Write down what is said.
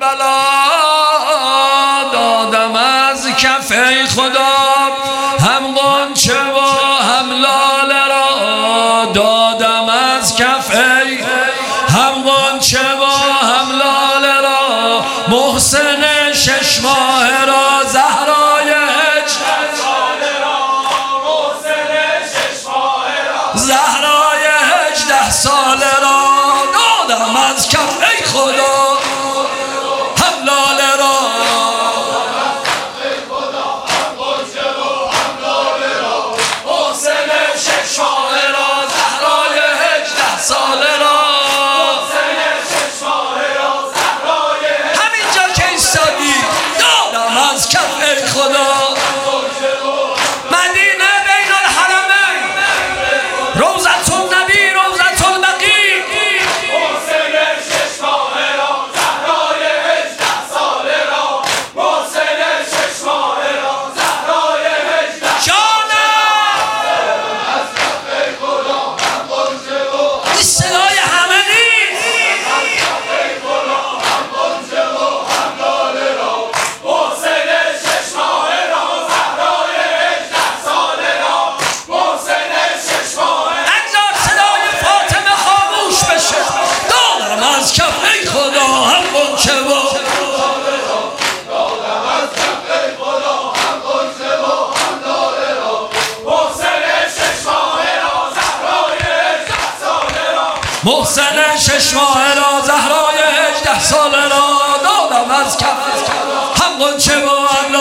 کربلا دادم از کف ای خدا هم غنچه و هم لاله را دادم از کف ای هم غنچه و هم لاله را محسن 6 ماه را زهرای زهرای 18 ساله را دادم از کف ای خدا هم لاله را محسن 6 ماه را زهرای 18 ساله را همینجا که ایستادی دادم از کف ای خدا از کف ای خدا هم غنچه و دادم از کف ای خدا هم غنچه و هم لاله را محسن 6 ماه را زهرای 18 ساله را محسن 6 ماه را زهرای 18 ساله را دادم از کف هم غنچه و هم